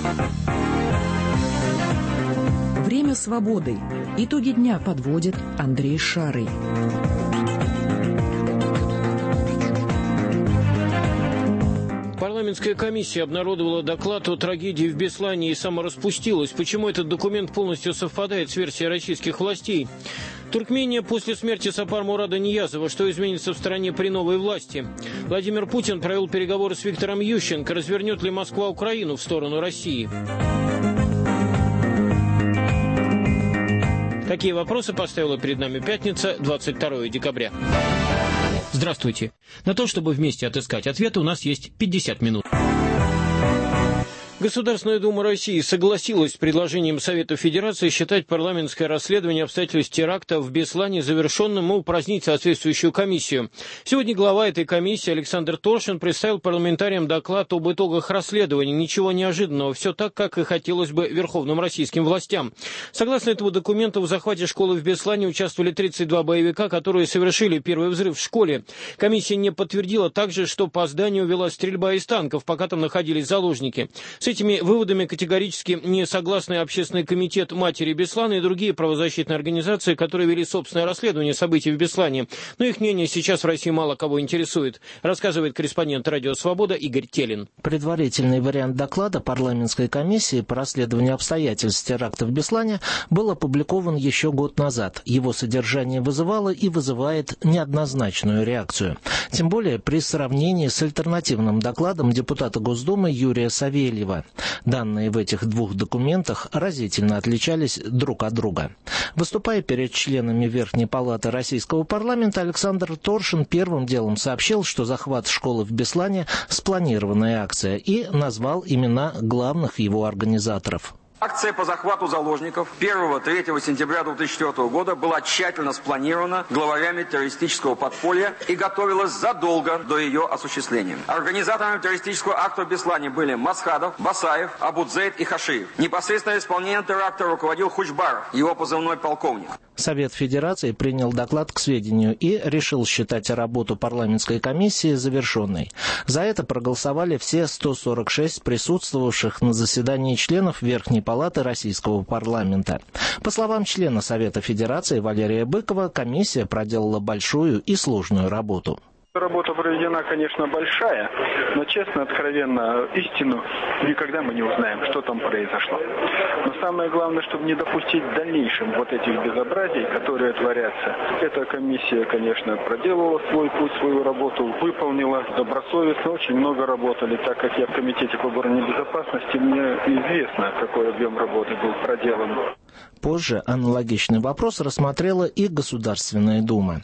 Время свободы. Итоги дня подводит Андрей Шарый. Парламентская комиссия обнародовала доклад о трагедии в Беслане и самораспустилась. Почему этот документ полностью совпадает с версией российских властей? Туркмения после смерти Сапар-Мурада Ниязова. Что изменится в стране при новой власти? Владимир Путин провел переговоры с Виктором Ющенко. Развернет ли Москва Украину в сторону России? Такие вопросы поставила перед нами пятница, 22 декабря. Здравствуйте. На то, чтобы вместе отыскать ответы, у нас есть 50 минут. Государственная Дума России согласилась с предложением Совета Федерации считать парламентское расследование обстоятельств теракта в Беслане завершенным и упразднить соответствующую комиссию. Сегодня глава этой комиссии Александр Торшин представил парламентариям доклад об итогах расследования. Ничего неожиданного, все так, как и хотелось бы верховным российским властям. Согласно этому документу, в захвате школы в Беслане участвовали 32 боевика, которые совершили первый взрыв в школе. Комиссия не подтвердила также, что по зданию велась стрельба из танков, пока там находились заложники. С этими выводами категорически не согласны Общественный комитет матери Беслана и другие правозащитные организации, которые вели собственное расследование событий в Беслане. Но их мнение сейчас в России мало кого интересует, рассказывает корреспондент «Радио Свобода» Игорь Телин. Предварительный вариант доклада парламентской комиссии по расследованию обстоятельств теракта в Беслане был опубликован еще год назад. Его содержание вызывало и вызывает неоднозначную реакцию. Тем более при сравнении с альтернативным докладом депутата Госдумы Юрия Савельева. Данные в этих двух документах разительно отличались друг от друга. Выступая перед членами Верхней палаты Российского парламента, Александр Торшин первым делом сообщил, что захват школы в Беслане – спланированная акция, и назвал имена главных его организаторов. Акция по захвату заложников 1-3 сентября 2004 года была тщательно спланирована главарями террористического подполья и готовилась задолго до ее осуществления. Организаторами террористического акта в Беслане были Масхадов, Басаев, Абудзейд и Хашиев. Непосредственно исполнением теракта руководил Хучбаров, его позывной полковник. Совет Федерации принял доклад к сведению и решил считать работу парламентской комиссии завершенной. За это проголосовали все 146 присутствовавших на заседании членов Верхней палаты Российского парламента. По словам члена Совета Федерации Валерия Быкова, комиссия проделала большую и сложную работу. Работа проведена, конечно, большая, но честно, откровенно, истину никогда мы не узнаем, что там произошло. Но самое главное, чтобы не допустить в дальнейшем вот этих безобразий, которые творятся. Эта комиссия, конечно, проделала свой путь, свою работу, выполнила добросовестно, очень много работали, так как я в Комитете по обороне и безопасности, мне известно, какой объем работы был проделан. Позже аналогичный вопрос рассмотрела и Государственная Дума.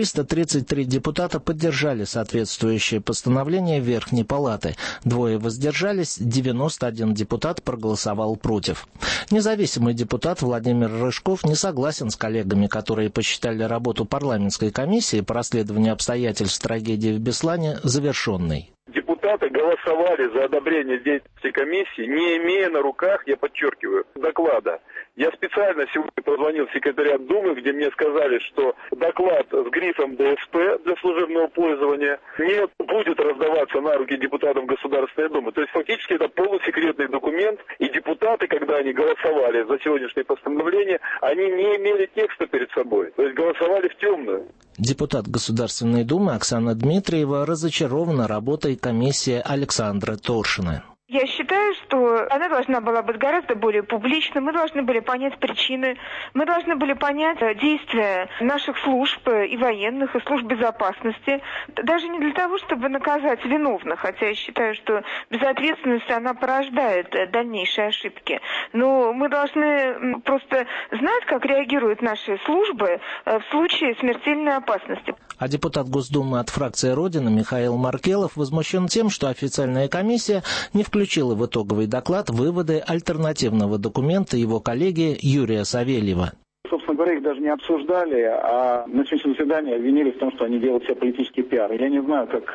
333 депутата поддержали соответствующее постановление Верхней Палаты. 2 воздержались, 91 депутат проголосовал против. Независимый депутат Владимир Рыжков не согласен с коллегами, которые посчитали работу парламентской комиссии по расследованию обстоятельств трагедии в Беслане завершенной. Депутаты голосовали за одобрение деятельности комиссии, не имея на руках, я подчеркиваю, доклада. Я специально сегодня позвонил в секретариат Думы, где мне сказали, что доклад с грифом ДСП для служебного пользования не будет раздаваться на руки депутатам Государственной Думы. То есть фактически это полусекретный документ, и депутаты, когда они голосовали за сегодняшнее постановление, они не имели текста перед собой, то есть голосовали в темную. Депутат Государственной Думы Оксана Дмитриева разочарована работой комиссии Александра Торшина. Я считаю, что она должна была быть гораздо более публичной. Мы должны были понять причины, мы должны были понять действия наших служб и военных, и служб безопасности. Даже не для того, чтобы наказать виновных, хотя я считаю, что безответственность, она порождает дальнейшие ошибки. Но мы должны просто знать, как реагируют наши службы в случае смертельной опасности. А депутат Госдумы от фракции «Родина» Михаил Маркелов возмущен тем, что официальная комиссия не включила в итоговый доклад выводы альтернативного документа его коллеги Юрия Савельева. Собственно говоря, их даже не обсуждали, а на сегодняшнем заседании обвинили в том, что они делают себе политический пиар. Я не знаю, как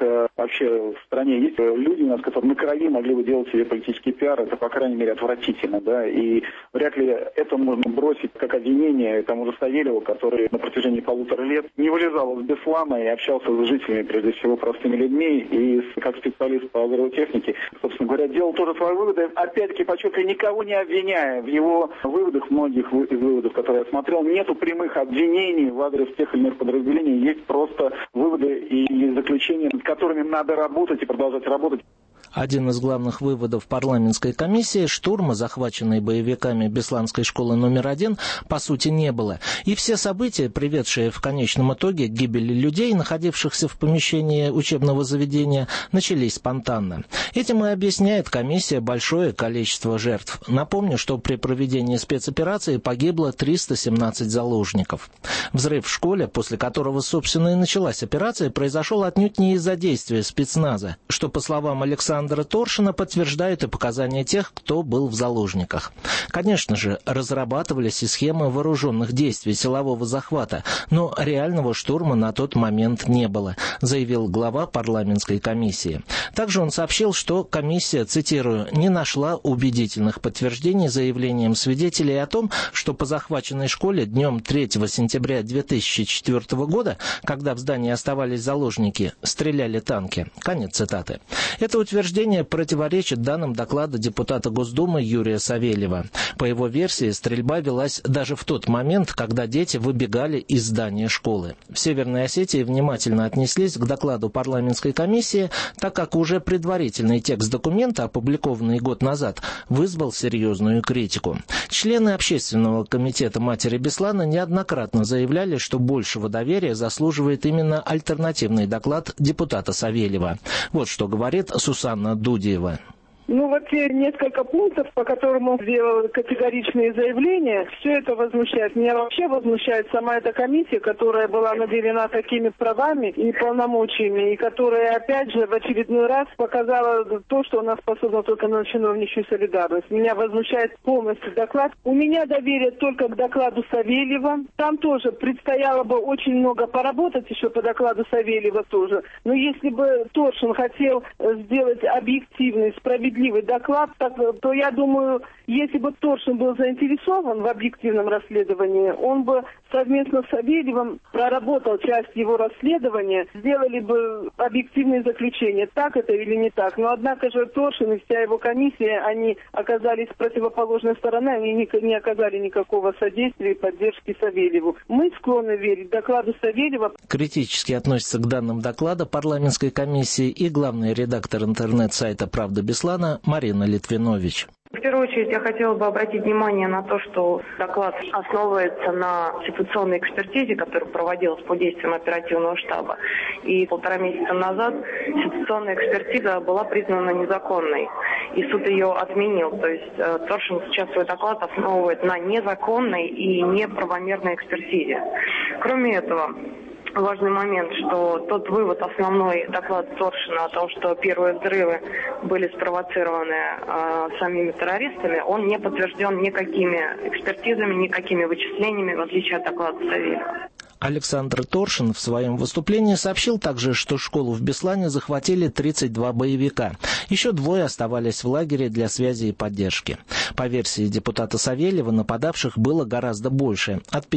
вообще в стране есть люди у нас, которые на крови могли бы делать себе политический пиар, это, по крайней мере, отвратительно, да, и вряд ли это можно бросить как обвинение тому же Савельеву, который на протяжении 1,5 лет не вылезал из Беслана и общался с жителями, прежде всего, простыми людьми, и как специалист по взрывотехнике, собственно говоря, делал тоже свои выводы, опять-таки, подчеркиваю, никого не обвиняя. В его выводах, многих из выводов, которые я смотрел, нету прямых обвинений в адрес тех или иных подразделений, есть просто выводы и заключения, над которыми надо работать и продолжать работать. Один из главных выводов парламентской комиссии – штурма, захваченной боевиками Бесланской школы номер 1, по сути не было. И все события, приведшие в конечном итоге к гибели людей, находившихся в помещении учебного заведения, начались спонтанно. Этим и объясняет комиссия большое количество жертв. Напомню, что при проведении спецоперации погибло 317 заложников. Взрыв в школе, после которого, собственно, и началась операция, произошел отнюдь не из-за действия спецназа, что, по словам Александра Торшина, подтверждают и показания тех, кто был в заложниках. Конечно же, разрабатывались и схемы вооруженных действий силового захвата, но реального штурма на тот момент не было, заявил глава парламентской комиссии. Также он сообщил, что комиссия, цитирую, не нашла убедительных подтверждений заявлениям свидетелей о том, что по захваченной школе днем 3 сентября 2004 года, когда в здании оставались заложники, стреляли танки. Конец цитаты. Это утверждение противоречит данным доклада депутата Госдумы Юрия Савельева. По его версии, стрельба велась даже в тот момент, когда дети выбегали из здания школы. В Северной Осетии внимательно отнеслись к докладу парламентской комиссии, так как уже предварительный текст документа, опубликованный год назад, вызвал серьезную критику. Члены общественного комитета матери Беслана неоднократно заявляли, что большего доверия заслуживает именно альтернативный доклад депутата Савельева. Вот что говорит Сусанна Дудиева. Вот те несколько пунктов, по которым он сделал категоричные заявления, все это возмущает. Меня вообще возмущает сама эта комиссия, которая была наделена такими правами и полномочиями, и которая, опять же, в очередной раз показала то, что она способна только на чиновничью солидарность. Меня возмущает полностью доклад. У меня доверие только к докладу Савельева. Там тоже предстояло бы очень много поработать еще по докладу Савельева тоже. Но если бы Торшин хотел сделать объективный, справедливый доклад, то я думаю, если бы Торшин был заинтересован в объективном расследовании, он бы совместно с Савельевым проработал часть его расследования, сделали бы объективные заключения, так это или не так. Но однако же Торшин и вся его комиссия, они оказались с противоположной стороны, они не оказали никакого содействия и поддержки Савельеву. Мы склонны верить докладу Савельева. Критически относится к данным доклада парламентской комиссии и главный редактор интернет-сайта «Правда Беслана» Марина Литвинович. В первую очередь я хотела бы обратить внимание на то, что доклад основывается на ситуационной экспертизе, которая проводилась по действиям оперативного штаба. И 1,5 месяца назад ситуационная экспертиза была признана незаконной, и суд ее отменил. То есть Торшин сейчас свой доклад основывает на незаконной и неправомерной экспертизе. Кроме этого, важный момент, что тот вывод, основной доклад Торшина о том, что первые взрывы были спровоцированы самими террористами, он не подтвержден никакими экспертизами, никакими вычислениями, в отличие от доклада Савельева. Александр Торшин в своем выступлении сообщил также, что школу в Беслане захватили 32 боевика. Еще 2 оставались в лагере для связи и поддержки. По версии депутата Савельева, нападавших было гораздо больше – от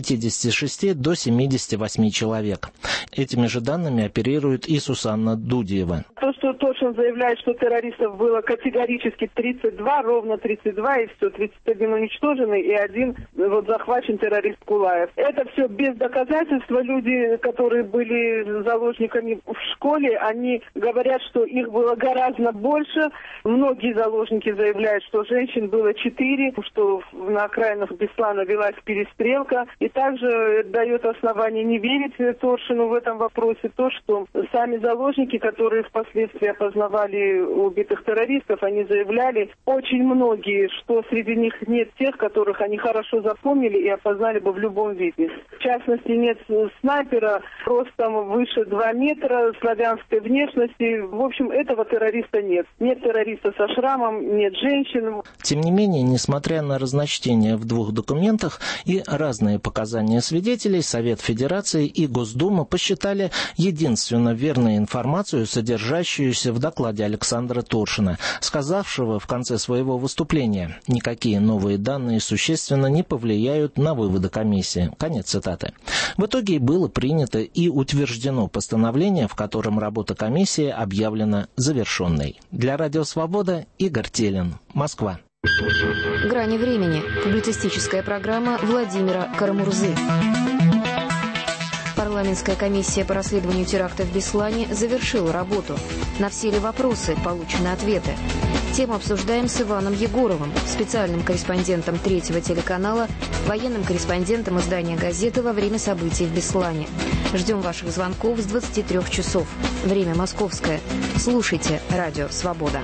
56 до 78 человек. Этими же данными оперирует и Сусанна Дудиева. То, что Торшин заявляет, что террористов было категорически 32, ровно 32, и все, 31 уничтожены, и 1 захвачен террорист Кулаев. Это все без доказательств. Люди, которые были заложниками в школе, они говорят, что их было гораздо больше. Многие заложники заявляют, что женщин было 4, что на окраинах Беслана велась перестрелка. И также дает основание не верить Торшину в этом вопросе то, что сами заложники, которые впоследствии опознавали убитых террористов, они заявляли, очень многие, что среди них нет тех, которых они хорошо запомнили и опознали бы в любом виде. В частности, нет снайпера ростом выше 2 метра, славянской внешности. В общем, этого террориста нет. Нет террориста со шрамом, нет женщин. Тем не менее, несмотря на разночтения в двух документах и разные показания свидетелей, Совет Федерации и Госдума посчитали единственно верной информацию, содержащуюся в докладе Александра Торшина, сказавшего в конце своего выступления: «Никакие новые данные существенно не повлияют на выводы комиссии». Конец цитаты. В итоге было принято и утверждено постановление, в котором работа комиссии объявлена завершенной. Для Радио Свобода Игорь Телин, Москва. «Грани времени». Публицистическая программа Владимира Карамурзы. Парламентская комиссия по расследованию теракта в Беслане завершила работу. На все ли вопросы получены ответы? Тему обсуждаем с Иваном Егоровым, специальным корреспондентом Третьего телеканала, военным корреспондентом издания «Газета» во время событий в Беслане. Ждем ваших звонков с 23 часов. Время московское. Слушайте «Радио Свобода».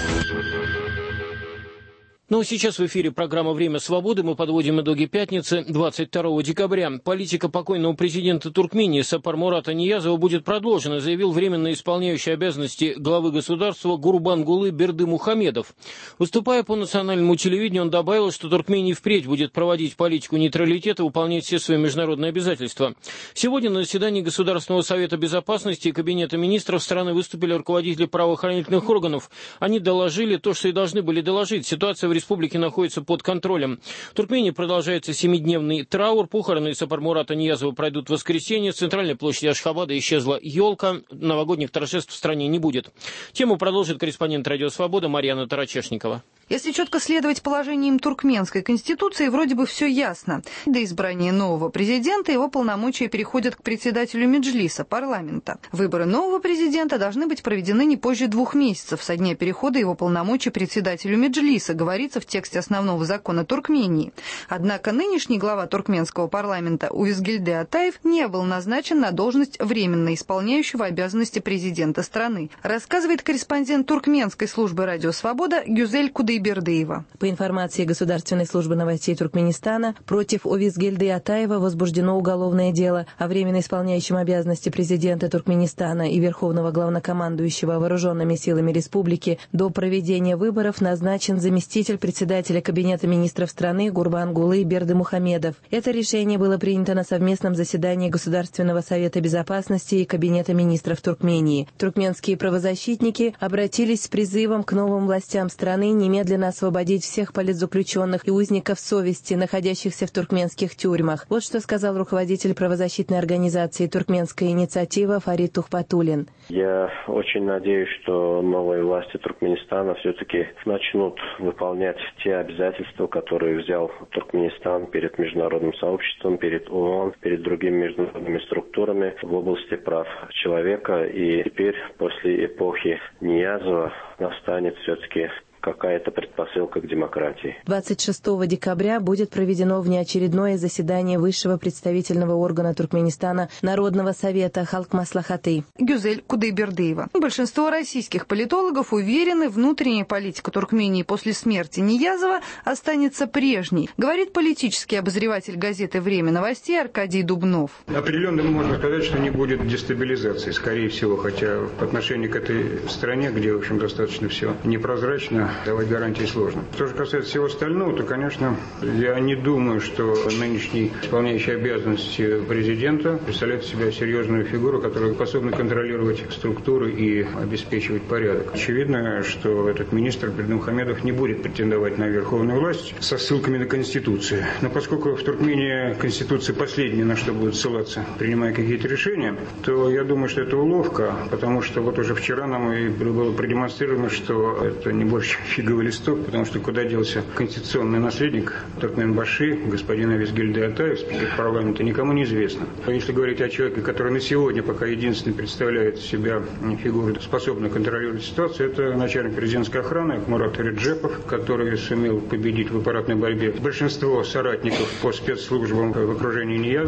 Ну а сейчас в эфире программа «Время свободы». Мы подводим итоги пятницы, 22 декабря. Политика покойного президента Туркмении Сапармурата Ниязова будет продолжена, заявил временно исполняющий обязанности главы государства Гурбангулы Бердымухамедов. Выступая по национальному телевидению, он добавил, что Туркмения впредь будет проводить политику нейтралитета, выполнять все свои международные обязательства. Сегодня на заседании Государственного совета безопасности и Кабинета министров страны выступили руководители правоохранительных органов. Они доложили то, что и должны были доложить. Ситуация в республике находится под контролем. В Туркмении продолжается 7-дневный траур. Похороны Сапармурата Ниязова пройдут в воскресенье. С центральной площади Ашхабада исчезла елка. Новогодних торжеств в стране не будет. Тему продолжит корреспондент «Радио Свобода» Марьяна Тарачешникова. Если четко следовать положениям туркменской конституции, вроде бы все ясно. До избрания нового президента его полномочия переходят к председателю Меджлиса, парламента. Выборы нового президента должны быть проведены не позже 2 месяцев со дня перехода его полномочий председателю Меджлиса, говорится в тексте основного закона Туркмении. Однако нынешний глава туркменского парламента Увизгильде Атаев не был назначен на должность временно исполняющего обязанности президента страны, рассказывает корреспондент туркменской службы «Радио Свобода» Гюзель Кудайбердыева. По информации Государственной службы новостей Туркменистана, против Увизгильды Атаева возбуждено уголовное дело, о временно исполняющем обязанности президента Туркменистана и верховного главнокомандующего вооруженными силами республики до проведения выборов назначен заместитель председателя Кабинета министров страны Гурбангулы Бердымухамедов. Это решение было принято на совместном заседании Государственного совета безопасности и Кабинета министров Туркмении. Туркменские правозащитники обратились с призывом к новым властям страны немедленно освободить всех политзаключенных и узников совести, находящихся в туркменских тюрьмах. Вот что сказал руководитель правозащитной организации «Туркменская инициатива» Фарид Тухпатулин. Я очень надеюсь, что новые власти Туркменистана все-таки начнут выполнять те обязательства, которые взял Туркменистан перед международным сообществом, перед ООН, перед другими международными структурами в области прав человека. И теперь, после эпохи Ниязова, настанет все-таки какая-то предпосылка к демократии. 26 декабря будет проведено внеочередное заседание высшего представительного органа Туркменистана Народного совета Халк-Маслахаты. Гюзель Кудайбердыева. Большинство российских политологов уверены, внутренняя политика Туркмении после смерти Ниязова останется прежней, говорит политический обозреватель газеты «Время новостей» Аркадий Дубнов. Определенно можно сказать, что не будет дестабилизации, скорее всего, хотя по отношению к этой стране, где, в общем, достаточно все непрозрачно, давать гарантии сложно. Что же касается всего остального, то, конечно, я не думаю, что нынешний исполняющий обязанности президента представляет из себя серьезную фигуру, которая способна контролировать структуры и обеспечивать порядок. Очевидно, что этот министр Бердымухамедов не будет претендовать на верховную власть со ссылками на Конституцию. Но поскольку в Туркмении Конституция последняя, на что будут ссылаться, принимая какие-то решения, то я думаю, что это уловка, потому что вот уже вчера нам и было продемонстрировано, что это не больше фиговый листок, потому что куда делся конституционный наследник Туркменбаши, господин Увизгильде Атаев, спикер парламента, никому не известно. Если говорить о человеке, который на сегодня пока единственный представляет себя фигуру, способную контролировать ситуацию, это начальник президентской охраны Мурат Реджепов, который сумел победить в аппаратной борьбе большинство соратников по спецслужбам в окружении Ниязова.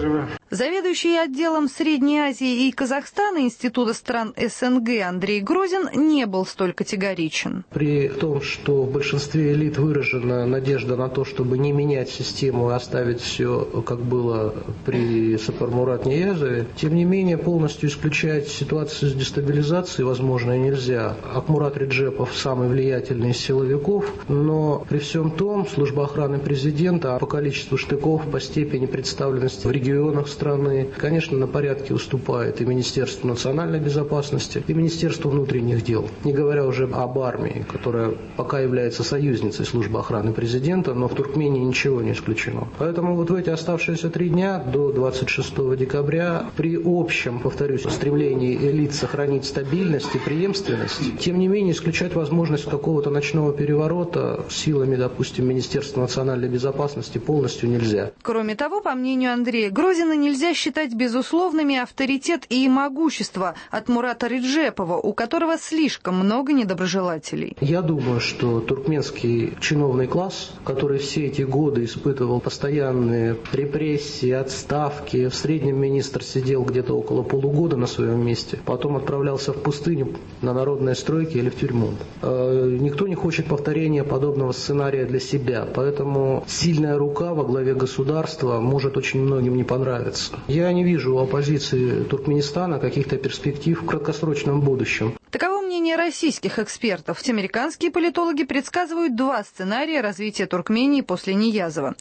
Заведующий отделом Средней Азии и Казахстана Института стран СНГ Андрей Грозин не был столь категоричен. При том, что в большинстве элит выражена надежда на то, чтобы не менять систему и оставить все, как было при Сапармурат Ниязове, тем не менее полностью исключать ситуацию с дестабилизацией возможно нельзя. Акмурат Реджепов самый влиятельный из силовиков, но при всем том служба охраны президента по количеству штыков, по степени представленности в регионах страны, конечно, на порядке уступает и Министерству национальной безопасности, и Министерству внутренних дел. Не говоря уже об армии, которая пока является союзницей службы охраны президента, но в Туркмении ничего не исключено. Поэтому вот в эти оставшиеся 3 дня до 26 декабря при общем, повторюсь, стремлении элит сохранить стабильность и преемственность, тем не менее исключать возможность какого-то ночного переворота силами, допустим, Министерства национальной безопасности полностью нельзя. Кроме того, по мнению Андрея Грозина, нельзя считать безусловными авторитет и могущество Акмурата Реджепова, у которого слишком много недоброжелателей. Я думаю, что туркменский чиновный класс, который все эти годы испытывал постоянные репрессии, отставки, в среднем министр сидел где-то около полугода на своем месте, потом отправлялся в пустыню на народные стройки или в тюрьму. Никто не хочет повторения подобного сценария для себя, поэтому сильная рука во главе государства может очень многим не понравиться. Я не вижу у оппозиции Туркменистана каких-то перспектив в краткосрочном будущем. Таково мнение российских экспертов. Американские политологи предсказывают 2 сценария развития Туркмении после Ниязова.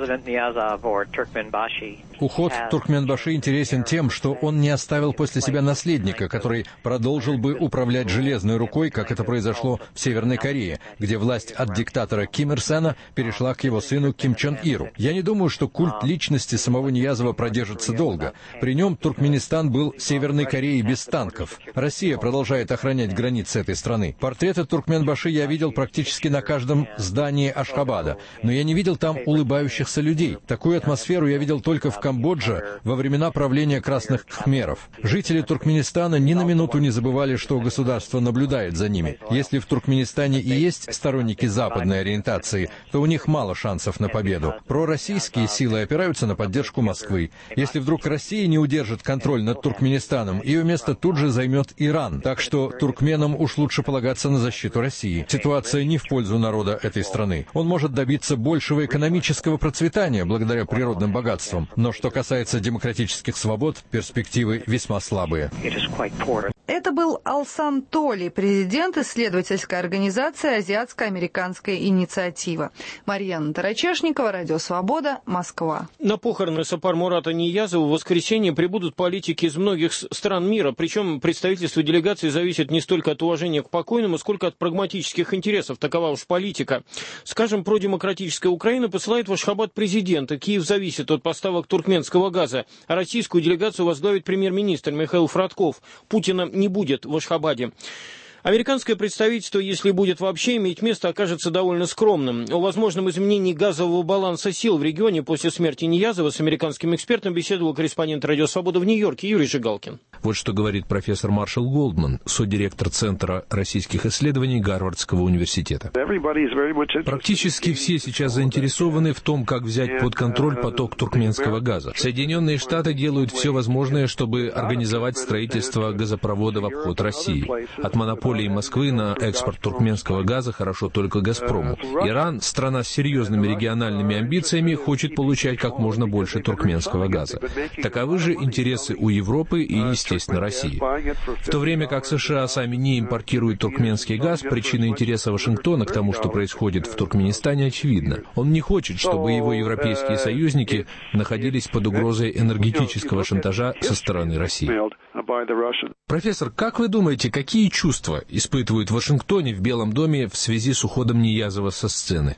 Уход Туркменбаши интересен тем, что он не оставил после себя наследника, который продолжил бы управлять железной рукой, как это произошло в Северной Корее, где власть от диктатора Ким Ир Сена перешла к его сыну Ким Чен Иру. Я не думаю, что культ личности самого Ниязова продержится долго. При нем Туркменистан был Северной Кореей без танков. Россия продолжает охранять границы этой страны. Портреты Туркменбаши я видел практически на каждом здании Ашхабада, но я не видел там улыбающихся людей. Такую атмосферу я видел только в Камбодже во времена правления красных кхмеров. Жители Туркменистана ни на минуту не забывали, что государство наблюдает за ними. Если в Туркменистане и есть сторонники западной ориентации, то у них мало шансов на победу. Пророссийские силы опираются на поддержку Москвы. Если вдруг Россия не удержит контроль над Туркменистаном, ее место тут же займет Иран. Так что туркменам уж лучше полагаться на защиту России. Ситуация не в пользу народа этой страны. Он может добиться большего экономического процветания благодаря природным богатствам. Но что касается демократических свобод, перспективы весьма слабые. Это был Алсан Толи, президент исследовательской организации «Азиатско-американская инициатива». Марьяна Тарачешникова, Радио Свобода, Москва. На похороны Сапармурата Ниязова в воскресенье прибудут политики из многих стран мира, причем представительство делегации зависит не столько от уважения к покойному, сколько от прагматических интересов. Такова уж политика. Скажем, продемократическая Украина посылает в Ашхабад президента. Киев зависит от поставок туркменского газа. А российскую делегацию возглавит премьер-министр Михаил Фродков. Путина не будет в Ашхабаде. Американское представительство, если будет вообще иметь место, окажется довольно скромным. О возможном изменении газового баланса сил в регионе после смерти Ниязова с американским экспертом беседовал корреспондент «Радио Свобода» в Нью-Йорке Юрий Жигалкин. Вот что говорит профессор Маршал Голдман, содиректор Центра российских исследований Гарвардского университета. Практически все сейчас заинтересованы в том, как взять под контроль поток туркменского газа. Соединенные Штаты делают все возможное, чтобы организовать строительство газопровода в обход России. От монополии Москвы на экспорт туркменского газа хорошо только «Газпрому». Иран, страна с серьезными региональными амбициями, хочет получать как можно больше туркменского газа. Таковы же интересы у Европы и, естественно, России. В то время как США сами не импортируют туркменский газ, причина интереса Вашингтона к тому, что происходит в Туркменистане, очевидна. Он не хочет, чтобы его европейские союзники находились под угрозой энергетического шантажа со стороны России. Профессор, как вы думаете, какие чувства испытывают в Вашингтоне, в Белом доме, в связи с уходом Ниязова со сцены?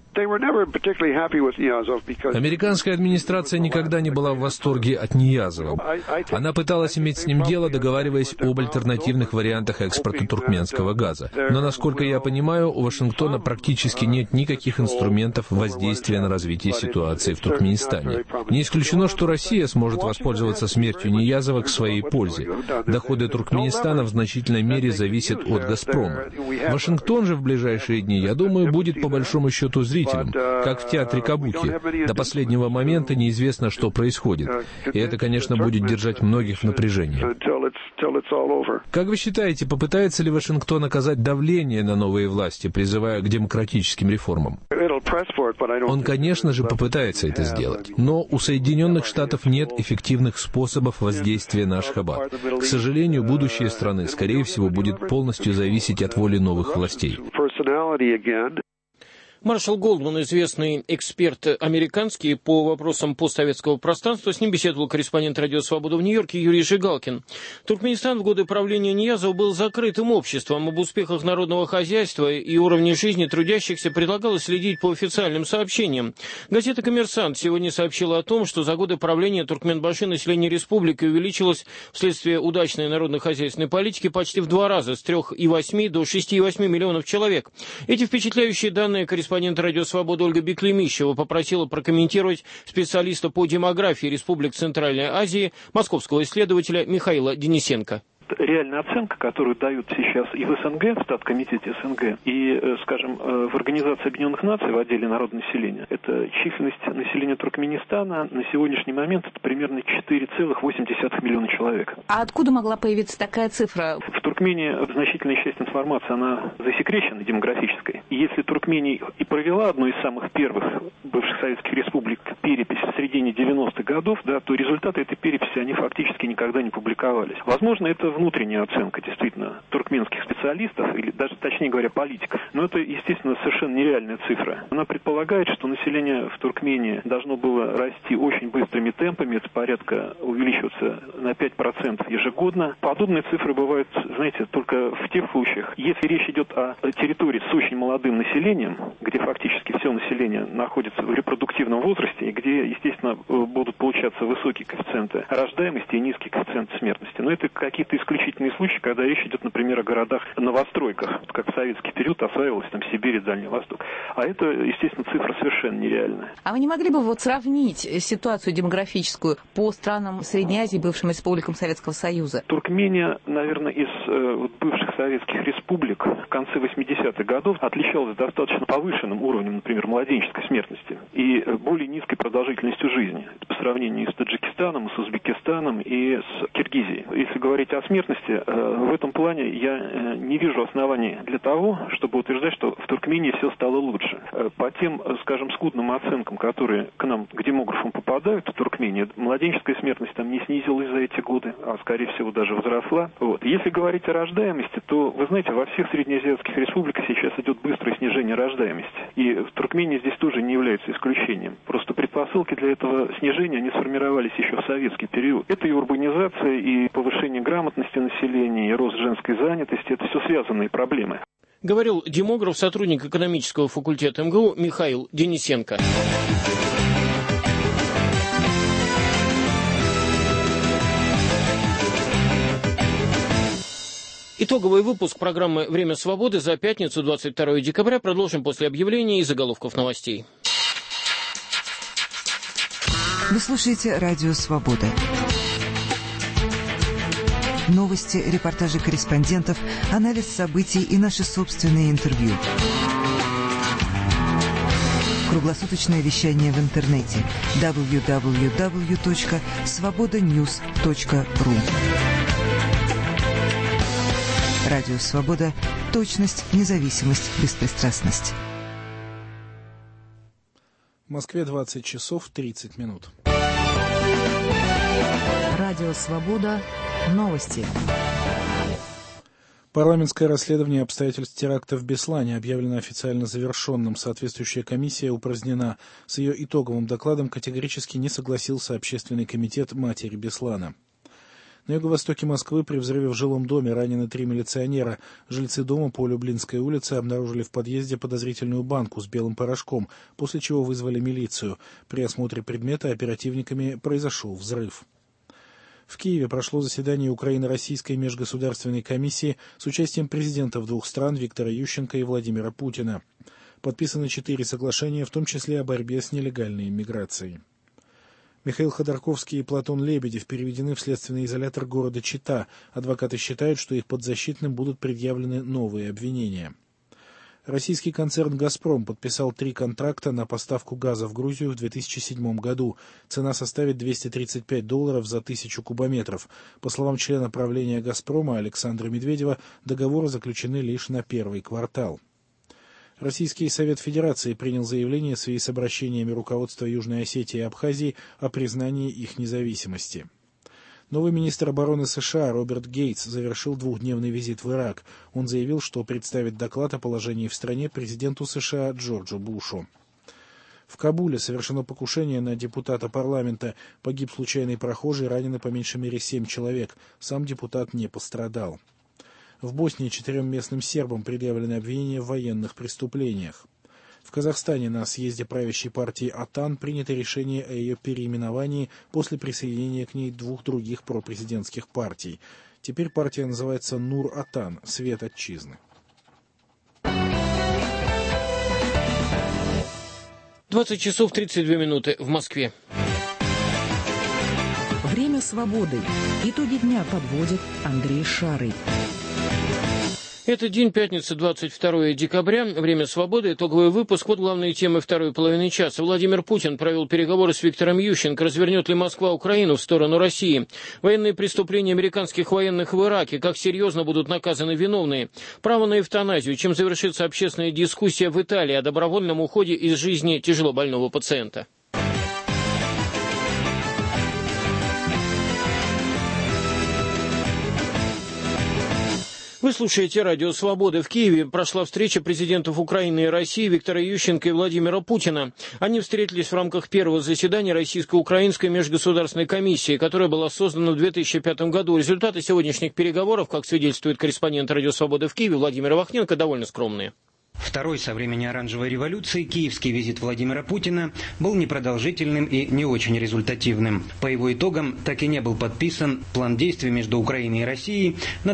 Американская администрация никогда не была в восторге от Ниязова. Она пыталась иметь с ним дело, договариваясь об альтернативных вариантах экспорта туркменского газа. Но, насколько я понимаю, у Вашингтона практически нет никаких инструментов воздействия на развитие ситуации в Туркменистане. Не исключено, что Россия сможет воспользоваться смертью Ниязова к своей пользе. Доходы Туркменистана в значительной мере зависят от «Газпрома». Вашингтон же в ближайшие дни, я думаю, будет по большому счету зрителем, как в театре Кабуки. До последнего момента неизвестно, что происходит. И это, конечно, будет держать многих в напряжении. Как вы считаете, попытается ли Вашингтон оказать давление на новые власти, призывая к демократическим реформам? Он, конечно же, попытается это сделать. Но у Соединенных Штатов нет эффективных способов воздействия на Ашхабад. К сожалению, будущее страны, скорее всего, будет полностью зависеть от воли новых властей. Маршал Голдман, известный эксперт американский по вопросам постсоветского пространства, с ним беседовал корреспондент «Радио Свобода» в Нью-Йорке Юрий Жигалкин. Туркменистан в годы правления Ниязова был закрытым обществом. Об успехах народного хозяйства и уровне жизни трудящихся предлагалось следить по официальным сообщениям. Газета «Коммерсант» сегодня сообщила о том, что за годы правления Туркменбаши население республики увеличилось вследствие удачной народно-хозяйственной политики почти в 2 раза, с 3,8 до 6,8 миллионов человек. Эти впечатляющие данные корреспондент «Радио Свобода» Ольга Беклемищева попросила прокомментировать специалиста по демографии Республик Центральной Азии, московского исследователя Михаила Денисенко. Реальная оценка, которую дают сейчас и в СНГ, в Статкомитете СНГ, и, скажем, в Организации Объединенных Наций в отделе народного населения, это численность населения Туркменистана на сегодняшний момент это примерно 4,8 миллиона человек. А откуда могла появиться такая цифра? В Туркмении значительная часть информации, она засекречена демографической. И если Туркмения и провела одну из самых первых бывших советских республик перепись в середине 90-х годов, да, то результаты этой переписи, они фактически никогда не публиковались. Возможно, это внутренняя оценка, действительно, туркменских специалистов, или даже, точнее говоря, политиков. Но это, естественно, совершенно нереальная цифра. Она предполагает, что население в Туркмении должно было расти очень быстрыми темпами, это порядка увеличиваться на 5% ежегодно. Подобные цифры бывают, знаете, только в тех случаях, если речь идет о территории с очень молодым населением, где фактически все население находится в репродуктивном возрасте, и где, естественно, будут получаться высокие коэффициенты рождаемости и низкие коэффициенты смертности. Но это какие-то исключительные случаи, когда речь идет, например, о городах-новостройках, как в советский период осваивалась там Сибирь и Дальний Восток. А это, естественно, цифра совершенно нереальная. А вы не могли бы сравнить ситуацию демографическую по странам Средней Азии, бывшим республикам Советского Союза? Туркмения, наверное, из бывших советских республик в конце 80-х годов отличалась достаточно повышенным уровнем, например, младенческой смертности и более низкой продолжительностью жизни по сравнению с Таджикистаном, с Узбекистаном и с Киргизией. Если говорить о смертности, в этом плане я не вижу оснований для того, чтобы утверждать, что в Туркмении все стало лучше. По тем, скажем, скудным оценкам, которые к нам, к демографам попадают в Туркмении, младенческая смертность там не снизилась за эти годы, а скорее всего даже возросла. Вот. Если говорить о рождаемости, то, вы знаете, во всех среднеазиатских республиках сейчас идет быстрое снижение рождаемости. И в Туркмении здесь тоже не является исключением. Просто предпосылки для этого снижения, они сформировались еще в советский период. Это и урбанизация, и повышение грамотности населения, и рост женской занятости. Это все связанные проблемы. Говорил демограф, сотрудник экономического факультета МГУ Михаил Денисенко. Итоговый выпуск программы «Время свободы» за пятницу, 22 декабря. Продолжим после объявлений и заголовков новостей. Вы слушаете «Радио Свобода». Новости, репортажи корреспондентов, анализ событий и наши собственные интервью. Круглосуточное вещание в интернете www.svobodanews.ru. Радио Свобода. Точность, независимость, беспристрастность. В Москве 20 часов 30 минут. Радио Свобода. Новости. Парламентское расследование обстоятельств теракта в Беслане объявлено официально завершенным. Соответствующая комиссия упразднена. С ее итоговым докладом категорически не согласился Общественный комитет матери Беслана. На юго-востоке Москвы при взрыве в жилом доме ранены 3 милиционера. Жильцы дома по Люблинской улице обнаружили в подъезде подозрительную банку с белым порошком, после чего вызвали милицию. При осмотре предмета оперативниками произошел взрыв. В Киеве прошло заседание Украино-Российской межгосударственной комиссии с участием президентов 2 стран Виктора Ющенко и Владимира Путина. Подписаны 4 соглашения, в том числе о борьбе с нелегальной иммиграцией. Михаил Ходорковский и Платон Лебедев переведены в следственный изолятор города Чита. Адвокаты считают, что их подзащитным будут предъявлены новые обвинения. Российский концерн «Газпром» подписал 3 контракта на поставку газа в Грузию в 2007 году. Цена составит $235 за 1000 кубометров. По словам члена правления «Газпрома» Александра Медведева, договоры заключены лишь на первый квартал. Российский Совет Федерации принял заявление в связи с обращениями руководства Южной Осетии и Абхазии о признании их независимости. Новый министр обороны США Роберт Гейтс завершил 2-дневный визит в Ирак. Он заявил, что представит доклад о положении в стране президенту США Джорджу Бушу. В Кабуле совершено покушение на депутата парламента. Погиб случайный прохожий, ранены по меньшей мере 7 человек. Сам депутат не пострадал. В Боснии 4 местным сербам предъявлены обвинения в военных преступлениях. В Казахстане на съезде правящей партии АТАН принято решение о ее переименовании после присоединения к ней 2 других пропрезидентских партий. Теперь партия называется Нур-Атан – «Свет отчизны». 20 часов 32 минуты в Москве. Время свободы. Итоги дня подводит Андрей Шарый. Это день, пятница, 22 декабря, время свободы, итоговый выпуск. Вот главные темы второй половины часа. Владимир Путин провел переговоры с Виктором Ющенко. Развернет ли Москва Украину в сторону России? Военные преступления американских военных в Ираке. Как серьезно будут наказаны виновные? Право на эвтаназию. Чем завершится общественная дискуссия в Италии о добровольном уходе из жизни тяжелобольного пациента? Вы слушаете радио «Свобода». В Киеве прошла встреча президентов Украины и России Виктора Ющенко и Владимира Путина. Они встретились в рамках первого заседания Российско-Украинской межгосударственной комиссии, которая была создана в 2005 году. Результаты сегодняшних переговоров, как свидетельствует корреспондент радио «Свобода» в Киеве Владимир Вахненко, довольно скромные. Второй со времени оранжевой революции киевский визит Владимира Путина был непродолжительным и не очень результативным. По его итогам так и не был подписан план действий между Украиной и Россией на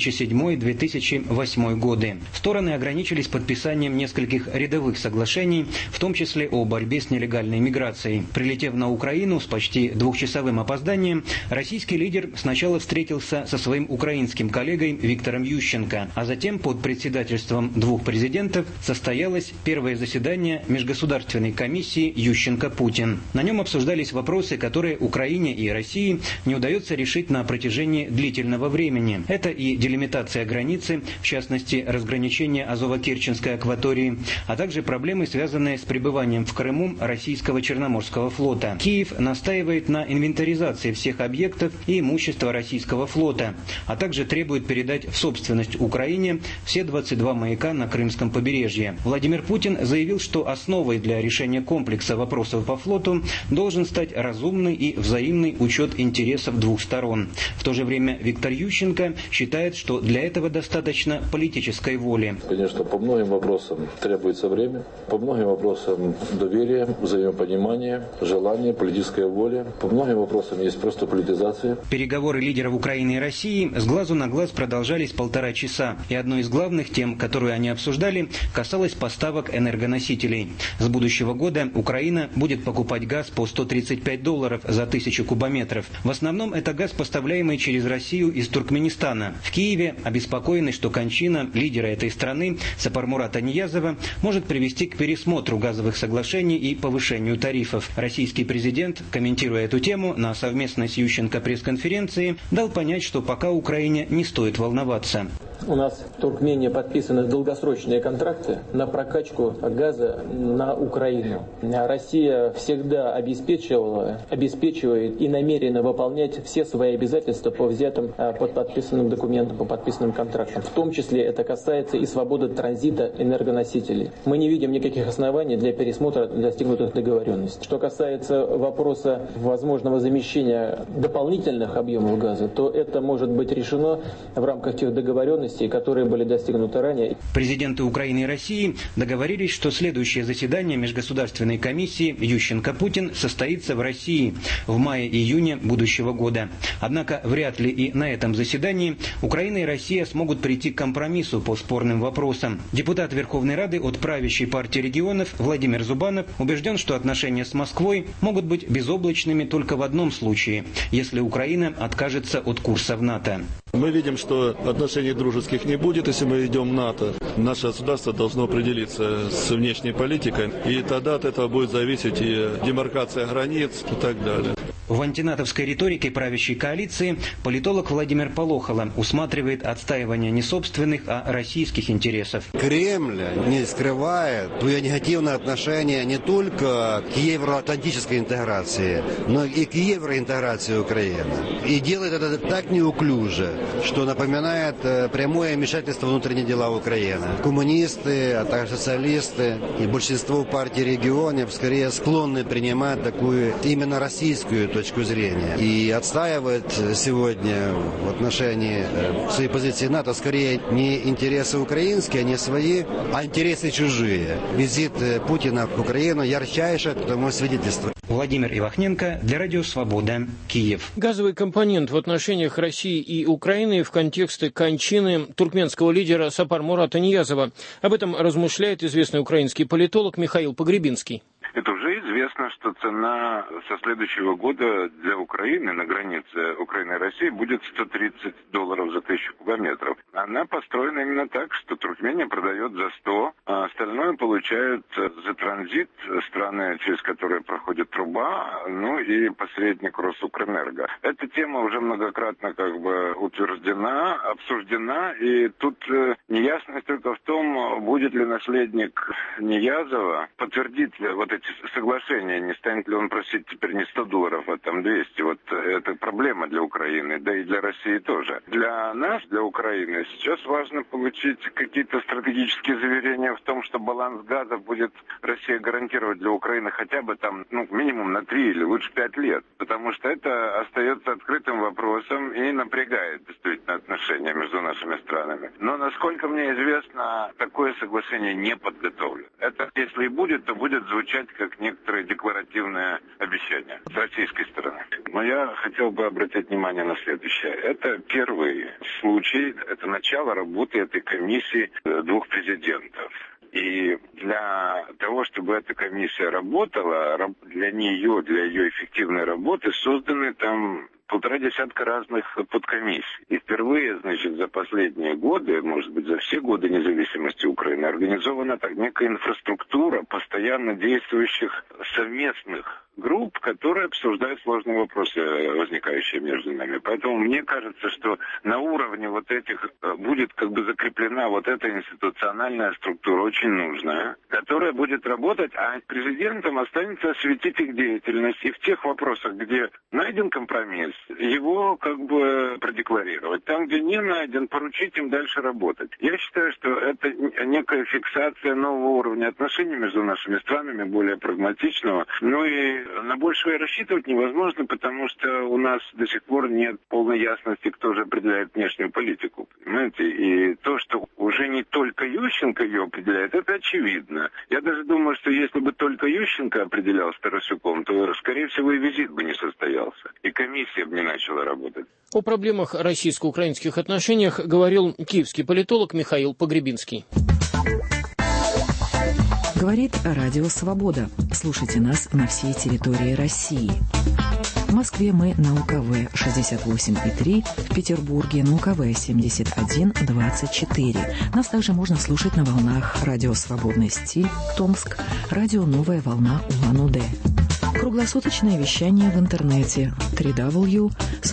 2007-2008 годы. Стороны ограничились подписанием нескольких рядовых соглашений, в том числе о борьбе с нелегальной миграцией. Прилетев на Украину с почти 2-часовым опозданием, российский лидер сначала встретился со своим украинским коллегой Виктором Ющенко, а затем под председательством 2 президентов состоялось первое заседание Межгосударственной комиссии Ющенко-Путин. На нем обсуждались вопросы, которые Украине и России не удается решить на протяжении длительного времени. Это и делимитация границы, в частности, разграничение Азово-Керченской акватории, а также проблемы, связанные с пребыванием в Крыму российского Черноморского флота. Киев настаивает на инвентаризации всех объектов и имущества российского флота, а также требует передать в собственность Украине все 22 маяка на Крымском побережье. Владимир Путин заявил, что основой для решения комплекса вопросов по флоту должен стать разумный и взаимный учет интересов 2 сторон. В то же время Виктор Ющенко считает, что для этого достаточно политической воли. Конечно, по многим вопросам требуется время, по многим вопросам доверие, взаимопонимание, желание, политическая воля. По многим вопросам есть просто политизация. Переговоры лидеров Украины и России с глазу на глаз продолжались 1,5 часа. И одной из главных тем, которую они обсуждали, касалось поставок энергоносителей. С будущего года Украина будет покупать газ по $135 за 1000 кубометров. В основном это газ, поставляемый через Россию из Туркменистана. В Киеве обеспокоены, что кончина лидера этой страны Сапармурата Ниязова может привести к пересмотру газовых соглашений и повышению тарифов. Российский президент, комментируя эту тему на совместной с Ющенко пресс-конференции, дал понять, что пока Украине не стоит волноваться. У нас в Туркмении подписаны долгосрочные контракты на прокачку газа на Украину. Россия всегда обеспечивает и намерена выполнять все свои обязательства по взятым под подписанным документам, по подписанным контрактам. В том числе это касается и свободы транзита энергоносителей. Мы не видим никаких оснований для пересмотра достигнутых договоренностей. Что касается вопроса возможного замещения дополнительных объемов газа, то это может быть решено в рамках тех договоренностей, договоренностей, которые были достигнуты ранее. Президенты Украины и России договорились, что следующее заседание Межгосударственной комиссии Ющенко-Путин состоится в России в мае-июне будущего года. Однако вряд ли и на этом заседании Украина и Россия смогут прийти к компромиссу по спорным вопросам. Депутат Верховной Рады от правящей партии регионов Владимир Зубанов убежден, что отношения с Москвой могут быть безоблачными только в одном случае, если Украина откажется от курса в НАТО. Мы видим, что отношений дружеских не будет, если мы идем в НАТО. Наше государство должно определиться с внешней политикой, и тогда от этого будет зависеть и демаркация границ и так далее. В антинатовской риторике правящей коалиции политолог Владимир Полохало усматривает отстаивание не собственных, а российских интересов. Кремль не скрывает свое негативное отношение не только к евроатлантической интеграции, но и к евроинтеграции Украины. И делает это так неуклюже, что напоминает прямое вмешательство в внутренние дела Украины. Коммунисты, а также социалисты и большинство партий регионов скорее склонны принимать такую именно российскую точку зрения. И отстаивает сегодня в отношении своей позиции НАТО скорее не интересы украинские, не свои, а интересы чужие. Визит Путина в Украину ярчайшее тому свидетельство. Владимир Ивахненко для Радио Свобода, Киев. Газовый компонент в отношениях России и Украины в контексте кончины туркменского лидера Сапар-Мурата Ниязова. Об этом размышляет известный украинский политолог Михаил Погребинский. Это уже известно, что цена со следующего года для Украины на границе Украины и России будет $130 за 1000 кубометров. Она построена именно так, что Туркмения продает за 100, а остальное получают за транзит страны, через которые проходит труба, ну и посредник Росукрэнерго. Эта тема уже многократно утверждена, обсуждена, и тут неясность только в том, будет ли наследник Ниязова, подтвердит ли вот эти соглашения, не станет ли он просить теперь не $100, а там 200. Вот это проблема для Украины, да и для России тоже. Для нас, для Украины, сейчас важно получить какие-то стратегические заверения в том, что баланс газа будет Россия гарантировать для Украины хотя бы там, минимум на 3 или лучше 5 лет. Потому что это остается открытым вопросом и напрягает действительно отношения между нашими странами. Но, насколько мне известно, такое соглашение не подготовлено. Это, если и будет, то будет звучать как некоторые декларативные обещания с российской стороны. Но я хотел бы обратить внимание на следующее. Это первый случай, это начало работы этой комиссии двух президентов. И для того, чтобы эта комиссия работала, для ее эффективной работы созданы там 1,5 десятка разных подкомиссий. И впервые, за последние годы, может быть, за все годы независимости Украины, организована так некая инфраструктура постоянно действующих совместных групп, которые обсуждают сложные вопросы, возникающие между нами. Поэтому мне кажется, что на уровне вот этих будет закреплена вот эта институциональная структура, очень нужная, которая будет работать, а президентам останется осветить их деятельность и в тех вопросах, где найден компромисс, его продекларировать. Там, где не найден, поручить им дальше работать. Я считаю, что это некая фиксация нового уровня отношений между нашими странами, более прагматичного. Ну и на большее рассчитывать невозможно, потому что у нас до сих пор нет полной ясности, кто же определяет внешнюю политику. Понимаете? И то, что уже не только Ющенко ее определяет, это очевидно. Я даже думаю, что если бы только Ющенко определял с Тарасюком, то, скорее всего, и визит бы не состоялся. И комиссия бы не начала работать. О проблемах российско-украинских отношениях говорил киевский политолог Михаил Погребинский. Говорит Радио Свобода. Слушайте нас на всей территории России. В Москве мы на УКВ 68,3, в Петербурге на УКВ 71,24. Нас также можно слушать на волнах Радио Свободный стиль, Томск, Радио Новая волна Улан-Удэ. Круглосуточное вещание в интернете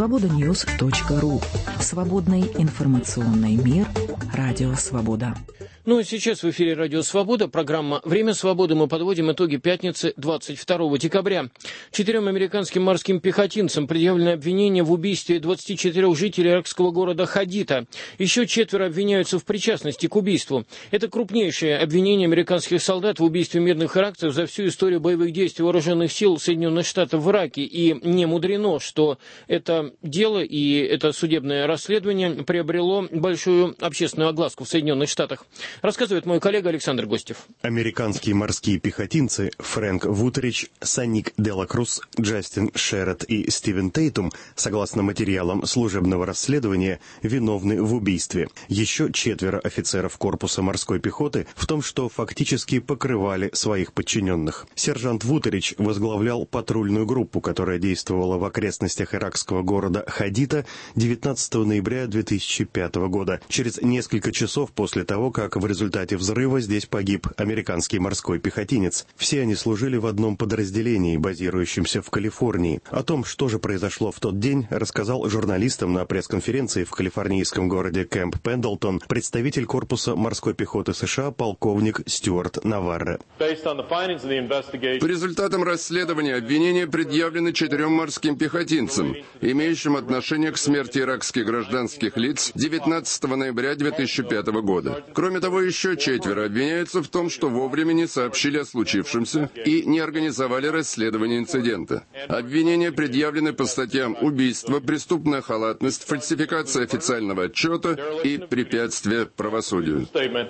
www.svobodanews.ru. Свободный информационный мир. Радио Свобода. Ну а сейчас в эфире «Радио Свобода», программа «Время свободы». Мы подводим итоги пятницы 22 декабря. 4 американским морским пехотинцам предъявлено обвинение в убийстве 24 жителей иракского города Хадита. Еще 4 обвиняются в причастности к убийству. Это крупнейшее обвинение американских солдат в убийстве мирных иракцев за всю историю боевых действий вооруженных сил Соединенных Штатов в Ираке. И не мудрено, что это дело и это судебное расследование приобрело большую общественную огласку в Соединенных Штатах. Рассказывает мой коллега Александр Гостев. Американские морские пехотинцы Фрэнк Вутерич, Саник Делакрус, Джастин Шеррет и Стивен Тейтум, согласно материалам служебного расследования, виновны в убийстве. Еще 4 офицеров корпуса морской пехоты в том, что фактически покрывали своих подчиненных. Сержант Вутерич возглавлял патрульную группу, которая действовала в окрестностях иракского города Хадита 19 ноября 2005 года, через несколько часов после того, как в результате взрыва здесь погиб американский морской пехотинец. Все они служили в одном подразделении, базирующемся в Калифорнии. О том, что же произошло в тот день, рассказал журналистам на пресс-конференции в калифорнийском городе Кэмп Пендлтон представитель корпуса морской пехоты США полковник Стюарт Наварре. По результатам расследования обвинения предъявлены 4 морским пехотинцам, имеющим отношение к смерти иракских гражданских лиц 19 ноября 2005 года. Кроме того, еще 4 обвиняются в том, что вовремя не сообщили о случившемся и не организовали расследование инцидента. Обвинения предъявлены по статьям убийство, преступная халатность, фальсификация официального отчета и препятствие правосудию.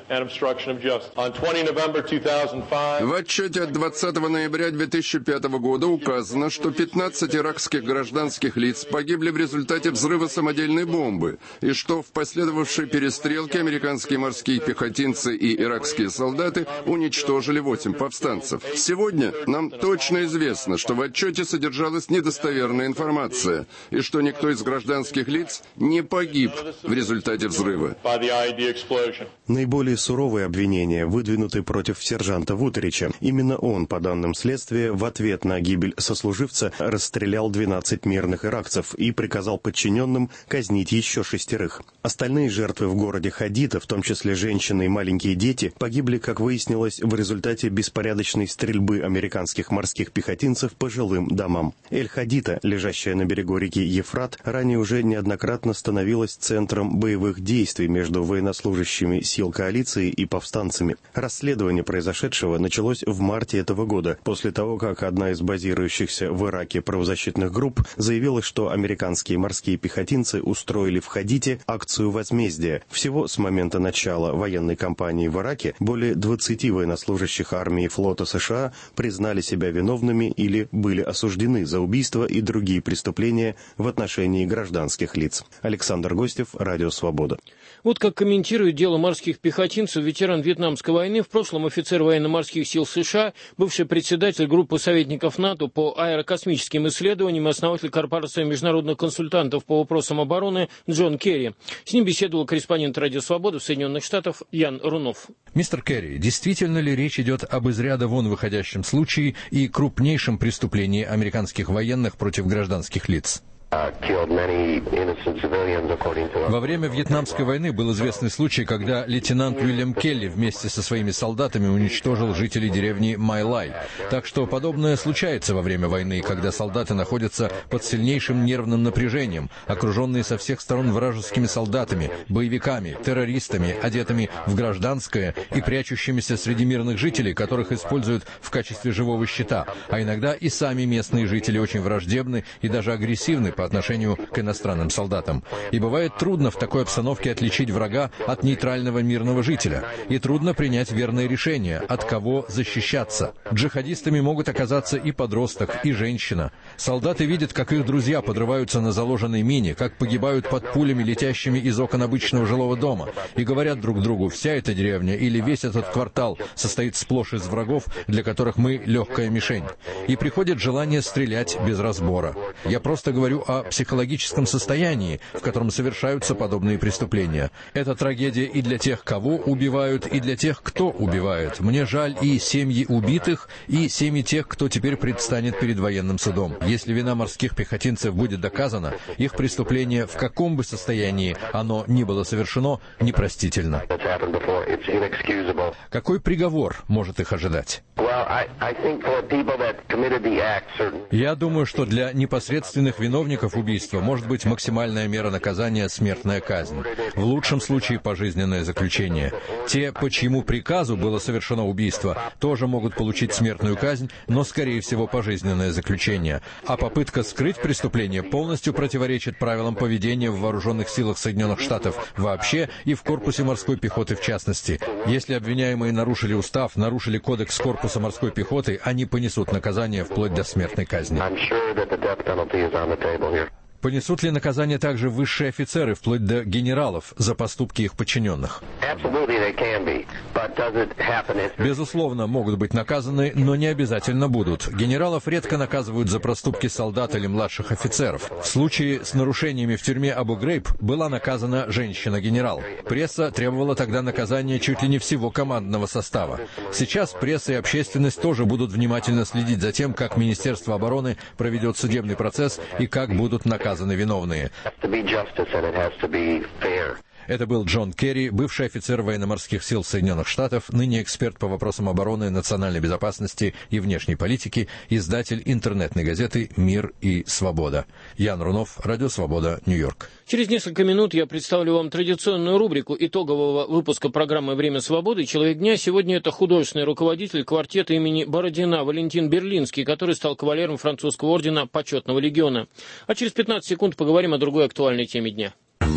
В отчете от 20 ноября 2005 года указано, что 15 иракских гражданских лиц погибли в результате взрыва самодельной бомбы, и что в последовавшей перестрелке американские морские пехотинцы и иракские солдаты уничтожили 8 повстанцев. Сегодня нам точно известно, что в отчете содержалась недостоверная информация, и что никто из гражданских лиц не погиб в результате взрыва. Наиболее суровые обвинения выдвинуты против сержанта Вутерича. Именно он, по данным следствия, в ответ на гибель сослуживца расстрелял 12 мирных иракцев и приказал подчиненным казнить еще 6. Остальные жертвы в городе Хадита, в том числе женщины и маленькие дети, погибли, как выяснилось, в результате беспорядочной стрельбы американских морских пехотинцев по жилым домам. Эль-Хадита, лежащая на берегу реки Ефрат, ранее уже неоднократно становилась центром боевых действий между военнослужащими сил коалиции и повстанцами. Расследование произошедшего началось в марте этого года, после того, как одна из базирующихся в Ираке правозащитных групп заявила, что американские морские пехотинцы устроили в Хадите акцию возмездия. Всего с момента начала военной кампании в Ираке более 20 военнослужащих армии и флота США признали себя виновными или были осуждены за убийства и другие преступления в отношении гражданских лиц. Александр Гостев, Радио Свобода. Вот как комментирует дело морских пехотинцев ветеран Вьетнамской войны, в прошлом офицер военно-морских сил США, бывший председатель группы советников НАТО по аэрокосмическим исследованиям и основатель корпорации международных консультантов по вопросам обороны Джон Керри. С ним беседовал корреспондент Радио Свобода в Соединенных Штатах Ян Рунов. Мистер Керри, действительно ли речь идет об из ряда вон выходящем случае и крупнейшем преступлении американских военных против гражданских лиц? Во время Вьетнамской войны был известный случай, когда лейтенант Уильям Келли вместе со своими солдатами уничтожил жителей деревни Майлай. Так что подобное случается во время войны, когда солдаты находятся под сильнейшим нервным напряжением, окруженные со всех сторон вражескими солдатами, боевиками, террористами, одетыми в гражданское и прячущимися среди мирных жителей, которых используют в качестве живого щита. А иногда и сами местные жители очень враждебны и даже агрессивны по отношению к иностранным солдатам. И бывает трудно в такой обстановке отличить врага от нейтрального мирного жителя. И трудно принять верное решение, от кого защищаться. Джихадистами могут оказаться и подросток, и женщина. Солдаты видят, как их друзья подрываются на заложенной мине, как погибают под пулями, летящими из окон обычного жилого дома, и говорят друг другу: вся эта деревня или весь этот квартал состоит сплошь из врагов, для которых мы легкая мишень. И приходит желание стрелять без разбора. Я просто говорю о психологическом состоянии, в котором совершаются подобные преступления. Это трагедия и для тех, кого убивают, и для тех, кто убивает. Мне жаль и семьи убитых, и семьи тех, кто теперь предстанет перед военным судом. Если вина морских пехотинцев будет доказана, их преступление, в каком бы состоянии оно ни было совершено, непростительно. Какой приговор может их ожидать? Я думаю, что для непосредственных виновников убийства может быть максимальная мера наказания — смертная казнь. В лучшем случае пожизненное заключение. Те, по чьему приказу было совершено убийство, тоже могут получить смертную казнь, но, скорее всего, пожизненное заключение. А попытка скрыть преступление полностью противоречит правилам поведения в вооруженных силах Соединенных Штатов вообще и в корпусе морской пехоты в частности. Если обвиняемые нарушили устав, нарушили кодекс корпуса морской пехоты, они понесут наказание вплоть до смертной казни. Понесут ли наказание также высшие офицеры, вплоть до генералов, за поступки их подчиненных? Безусловно, могут быть наказаны, но не обязательно будут. Генералов редко наказывают за проступки солдат или младших офицеров. В случае с нарушениями в тюрьме Абу-Грейб была наказана женщина-генерал. Пресса требовала тогда наказания чуть ли не всего командного состава. Сейчас пресса и общественность тоже будут внимательно следить за тем, как Министерство обороны проведет судебный процесс и как будут наказаны виновные. Это был Джон Керри, бывший офицер военно-морских сил Соединенных Штатов, ныне эксперт по вопросам обороны, национальной безопасности и внешней политики, издатель интернетной газеты «Мир и свобода». Ян Рунов, Радио Свобода, Нью-Йорк. Через несколько минут я представлю вам традиционную рубрику итогового выпуска программы «Время свободы. Человек дня». Сегодня это художественный руководитель квартета имени Бородина Валентин Берлинский, который стал кавалером французского ордена Почетного легиона. А через 15 секунд поговорим о другой актуальной теме дня.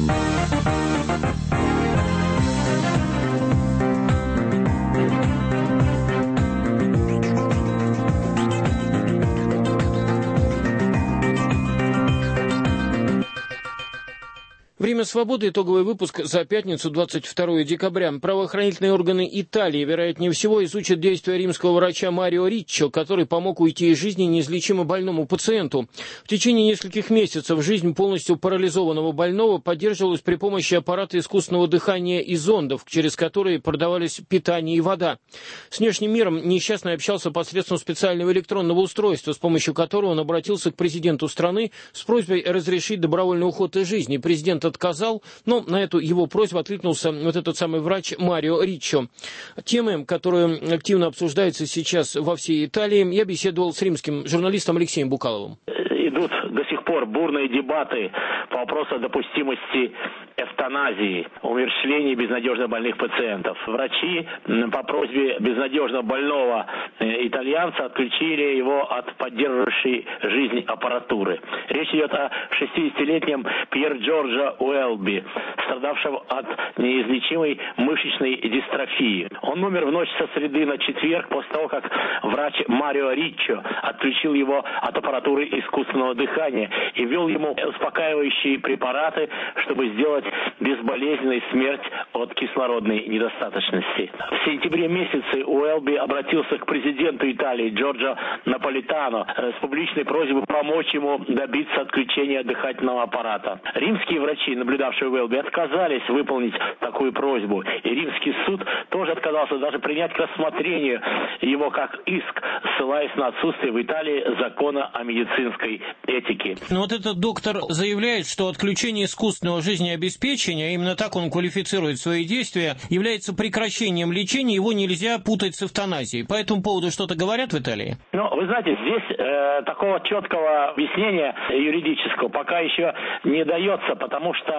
«Время свободы», итоговый выпуск за пятницу, 22 декабря. Правоохранительные органы Италии, вероятнее всего, изучат действия римского врача Марио Риччо, который помог уйти из жизни неизлечимо больному пациенту. В течение нескольких месяцев жизнь полностью парализованного больного поддерживалась при помощи аппарата искусственного дыхания и зондов, через которые продавались питание и вода. С внешним миром несчастный общался посредством специального электронного устройства, с помощью которого он обратился к президенту страны с просьбой разрешить добровольный уход из жизни. Президент отказал, но на эту его просьбу откликнулся вот этот самый врач Марио Риччо. Темы, которые активно обсуждаются сейчас во всей Италии, я беседовал с римским журналистом Алексеем Букаловым. Идут до сих пор бурные дебаты по вопросу допустимости эвтаназии, умерщвления безнадежно больных пациентов. Врачи по просьбе безнадежно больного итальянца отключили его от поддерживающей жизнь аппаратуры. Речь идет о 60-летнем Пьер Джорджо Уэлби, страдавшем от неизлечимой мышечной дистрофии. Он умер в ночь со среды на четверг после того, как врач Марио Риччо отключил его от аппаратуры искусственного дыхания и ввел ему успокаивающие препараты, чтобы сделать безболезненной смерть от кислородной недостаточности. В сентябре месяце Уэлби обратился к президенту Италии Джорджо Наполитано с публичной просьбой помочь ему добиться отключения дыхательного аппарата. Римские врачи, наблюдавшие Уэлби, отказались выполнить такую просьбу, и римский суд тоже отказался даже принять к рассмотрению его как иск, ссылаясь на отсутствие в Италии закона о медицинской этике. Но вот этот доктор заявляет, что отключение искусственного жизнеобеспечения, именно так он квалифицирует свои действия, является прекращением лечения, его нельзя путать с эвтаназией. По этому поводу что-то говорят в Италии? Ну, вы знаете, здесь такого четкого объяснения юридического пока еще не дается, потому что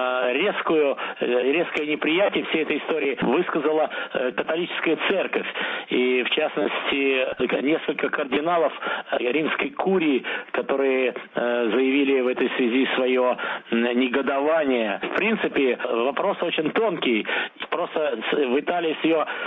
резкое неприятие всей этой истории высказала католическая церковь. И, в частности, несколько кардиналов римской курии, которые заявили в этой связи свое негодование. В принципе, вопрос очень тонкий. Просто в Италии с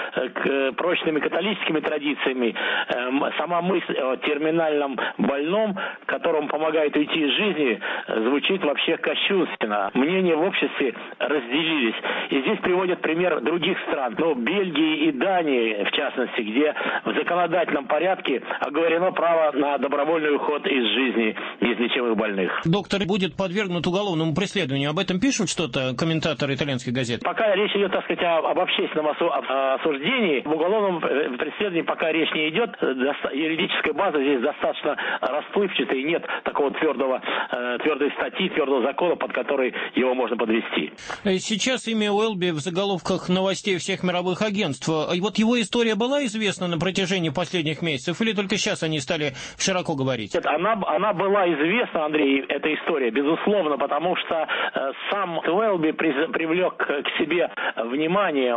ее прочными католическими традициями сама мысль о терминальном больном, которому помогает уйти из жизни, звучит вообще кощунственно. Мнения в обществе разделились. И здесь приводят пример других стран. Бельгии и Дании, в частности, где в законодательном порядке оговорено право на добровольный уход из жизни неизлечимых больных. Доктор будет подвергнут уголовному преследованию. Об этом пишут что-то комментаторы итальянских газет? Пока речь идет, так сказать, об общественном осуждении, в уголовном преследовании пока речь не идет. Юридическая база здесь достаточно расплывчатая, и нет такого твердой статьи, твердого закона, под который его можно подвести. Сейчас имя Уэлби в заголовках новостей всех мировых агентств. И вот его история была известна на протяжении последних месяцев, или только сейчас они стали широко говорить? Нет, она была известна, Андрей, эта история, безусловно, потому что сам Уэлби привлек к себе внимание.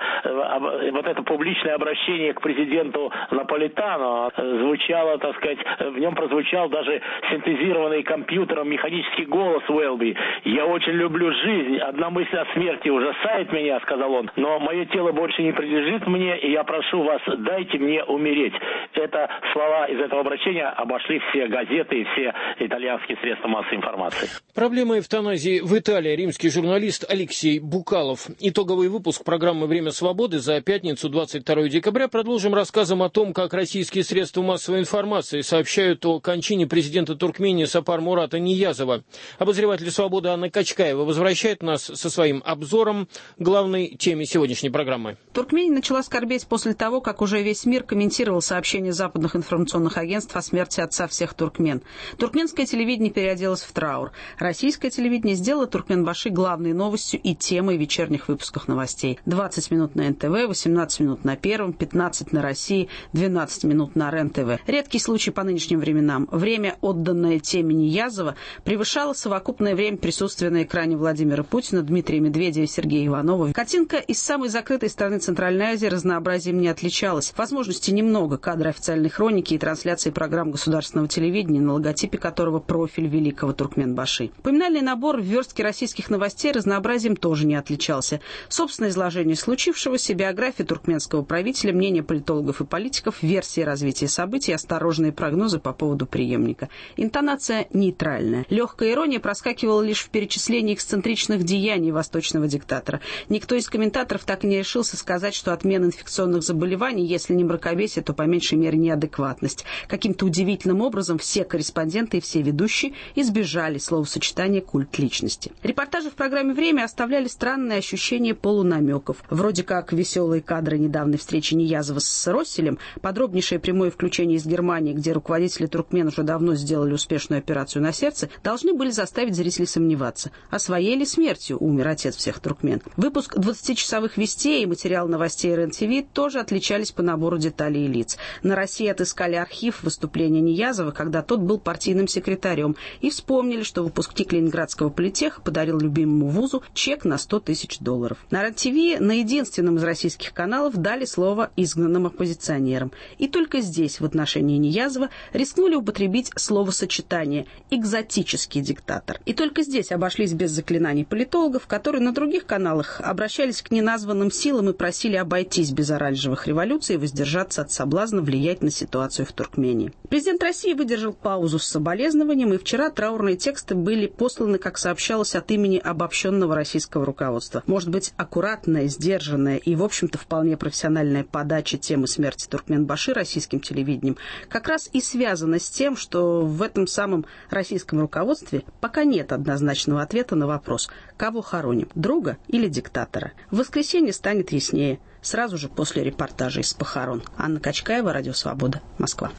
Вот это публичное обращение к президенту Наполитано звучало, так сказать, в нем прозвучал даже синтезированный компьютером механический голос Уэлби. «Я очень люблю жизнь. Одна мысль о смерти ужасает меня», — сказал он, «но мое тело больше не принадлежит мне, и я прошу вас, дайте мне умереть». Это слова из этого обращения обошли все газеты и все итальянские средства массовой информации. Проблема эвтаназии в Италии. Римский журналист Алексей Букалов. Итоговый выпуск программы «Время свободы» за пятницу, 22 декабря. Продолжим рассказом о том, как российские средства массовой информации сообщают о кончине президента Туркмении Сапар-Мурата Ниязова. Обозреватель «Свободы» Анна Качкаева возвращает нас со своим обзором к главной теме сегодняшней программы. Туркмения начала скорбеть после того, как уже весь мир комментировал сообщения западных информационных агентств о смерти отца всех туркмен. Туркменское телевидение переоделось в траур. Российское телевидение сделало Туркменбаши главной новостью и темой вечерних выпусков новостей. 20 минут на НТВ, 18 минут на Первом, 15 на России, 12 минут на РЕН-ТВ. Редкий случай по нынешним временам. Время, отданное теме Ниязова, превышало совокупное время присутствия на экране Владимира Путина, Дмитрия Медведева и Сергея Иванова. Картинка из самой закрытой страны Центральной Азии разнообразием не отличалась. Возможностей немного. Кадры официальной хроники и трансляции программ государственного телевидения, на логотипе которого профиль великого Туркменбаши. Поминальный набор в верстке российских новостей разнообразием тоже не отличался. Собственное изложение случившегося, биография туркменского правителя, мнения политологов и политиков, версии развития событий, осторожные прогнозы по поводу преемника. Интонация нейтральная. Легкая ирония проскакивала лишь в перечислении эксцентричных деяний восточного диктатора. Никто из комментаторов так и не решился сказать, что отмена инфекционных заболеваний, если не мракобесие, то по меньшей мере неадекватность. Каким-то удивительным образом все корреспонденты и все ведущие избежали словосочетания «культ личности». Репортажи в программе «Время» оставляли странное ощущение полунамеков. Вроде как веселые кадры недавней встречи Ниязова с Росселем, подробнейшее прямое включение из Германии, где руководители туркмен уже давно сделали успешную операцию на сердце, должны были заставить зрителей сомневаться, а своей ли смертью умер отец всех туркмен. Выпуск 20-часовых вестей и материал новостей РЕН-ТВ тоже отличались по набору деталей и лиц. На России отыскали архив выступления Ниязова, когда тот был партийным секретарем, и вспомнили, что выпускник Ленинградского политеха подарил любимому вузу чек на $100 тысяч. На РЕН-ТВ на единственном из российских каналов дали слово изгнанным оппозиционерам. И только здесь в отношении Ниязова рискнули употребить словосочетание «экзотический диктатор». И только здесь обошлись без заклинаний политологов, которые на других каналах обращались к неназванным силам и просили обойтись без оранжевых революций и воздержаться от соблазна влиять на ситуацию в Туркмении. Президент России выдержал паузу с соболезнованием, и вчера траурные тексты были посланы, как сообщалось, от имени обобщенного российского руководства. Может быть, аккуратная, сдержанная и, в общем-то, вполне профессиональная подача темы смерти Туркменбаши российским телевидением как раз и связана с тем, что в этом самом российском руководстве пока нет однозначного ответа на вопрос, кого хороним, друга или диктатора. В воскресенье станет яснее, сразу же после репортажа из похорон. Анна Качкаева, Радио Свобода, Москва.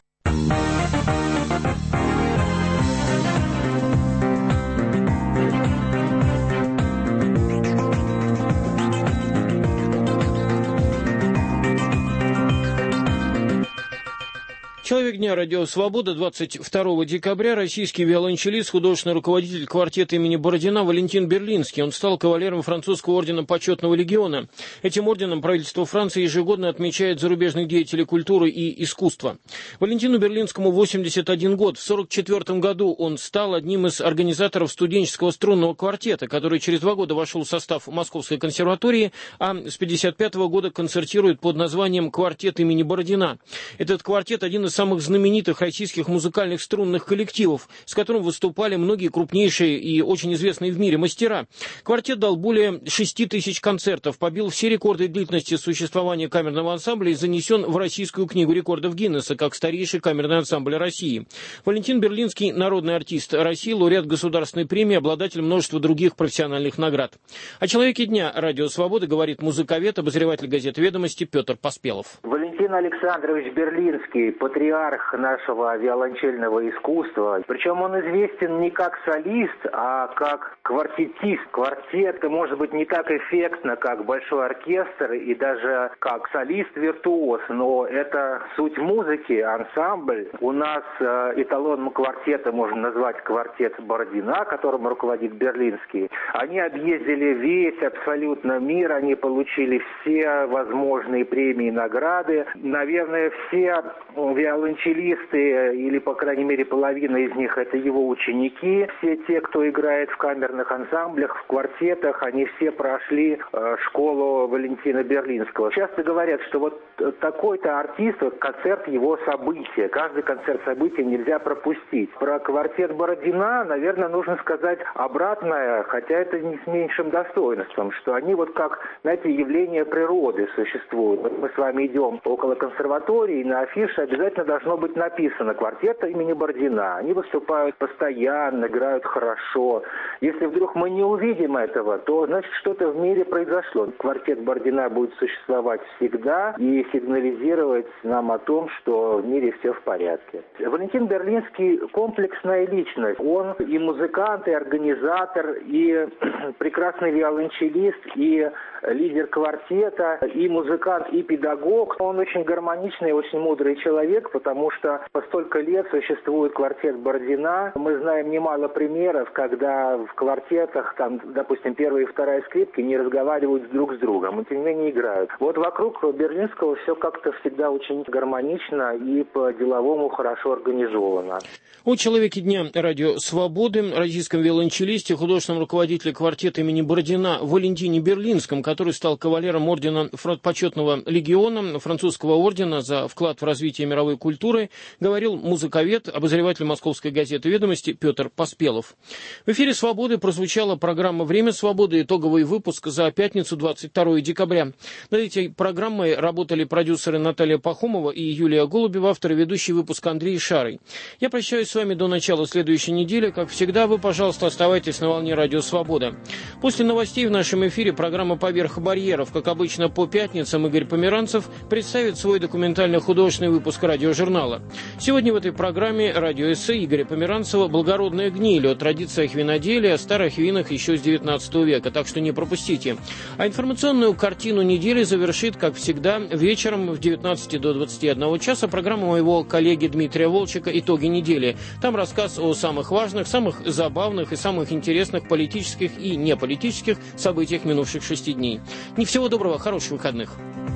Человек дня «Радио Свобода» 22 декабря российский виолончелист, художественный руководитель квартета имени Бородина Валентин Берлинский. Он стал кавалером французского ордена Почетного легиона. Этим орденом правительство Франции ежегодно отмечает зарубежных деятелей культуры и искусства. Валентину Берлинскому 81 год. В 1944 году он стал одним из организаторов студенческого струнного квартета, который через 2 года вошел в состав Московской консерватории, а с 1955 года концертирует под названием «Квартет имени Бородина». Этот квартет один из самых знаменитых российских музыкальных струнных коллективов, с которым выступали многие крупнейшие и очень известные в мире мастера. Квартет дал более 6000 концертов, побил все рекорды длительности существования камерного ансамбля и занесен в Российскую книгу рекордов Гиннесса как старейший камерный ансамбль России. Валентин Берлинский – народный артист России, лауреат государственной премии, обладатель множества других профессиональных наград. О человеке дня «Радио Свобода» говорит музыковед, обозреватель газеты «Ведомости» Петр Поспелов. Валентин Александрович Берлинский – патриарх нашего виолончельного искусства. Причем он известен не как солист, а как квартетист. Квартет может быть не так эффектно, как большой оркестр и даже как солист-виртуоз, но это суть музыки, ансамбль. У нас эталоном квартета можно назвать квартет Бородина, которым руководит Берлинский. Они объездили весь абсолютно мир, они получили все возможные премии и награды. Наверное, все виолончелисты, или, по крайней мере, половина из них, это его ученики. Все те, кто играет в камерных ансамблях, в квартетах, они все прошли школу Валентина Берлинского. Часто говорят, что вот такой-то артист, концерт его события. Каждый концерт события нельзя пропустить. Про квартет Бородина, наверное, нужно сказать обратное, хотя это не с меньшим достоинством, что они вот как, знаете, явление природы существуют. Вот мы с вами идем около консерватории, и на афише обязательно должно быть написано «Квартет имени Бородина». Они выступают постоянно, играют хорошо. Если вдруг мы не увидим этого, то, значит, что-то в мире произошло. Квартет Бородина будет существовать всегда и сигнализировать нам о том, что в мире все в порядке. Валентин Берлинский – комплексная личность. Он и музыкант, и организатор, и прекрасный виолончелист, и лидер квартета, и музыкант, и педагог. Он очень гармоничный, очень мудрый человек, потому что по столько лет существует квартет Бородина. Мы знаем немало примеров, когда в квартетах, там, допустим, первая и вторая скрипки не разговаривают друг с другом, и тем не менее играют. Вот вокруг Берлинского все как-то всегда очень гармонично и по-деловому хорошо организовано. О человеке дня «Радио Свободы», российском виолончелисте, художественном руководителе квартета имени Бородина Валентине Берлинском, который стал кавалером ордена Почетного легиона, французского ордена за вклад в развитие мировой культуры, говорил музыковед, обозреватель московской газеты «Ведомости» Петр Поспелов. В эфире «Свободы» прозвучала программа «Время свободы», итоговый выпуск за пятницу, 22 декабря. Над этой программой работали продюсеры Наталья Пахомова и Юлия Голубева, автор и ведущий выпуска Андрей Шарый. Я прощаюсь с вами до начала следующей недели. Как всегда, вы, пожалуйста, оставайтесь на волне «Радио Свобода». После новостей в нашем эфире программа «Поверх барьеров». Как обычно, по пятницам Игорь Померанцев представит свой документально-художественный выпуск радиожурнала. Сегодня в этой программе радиоэссе Игоря Померанцева «Благородная гниль» о традициях виноделия, о старых винах еще с 19 века, так что не пропустите. А информационную картину недели завершит, как всегда, вечером в 19 до 21 часа программа моего коллеги Дмитрия Волчека «Итоги недели». Там рассказ о самых важных, самых забавных и самых интересных политических и неполитических событиях минувших 6 дней. Не всего доброго, хороших выходных.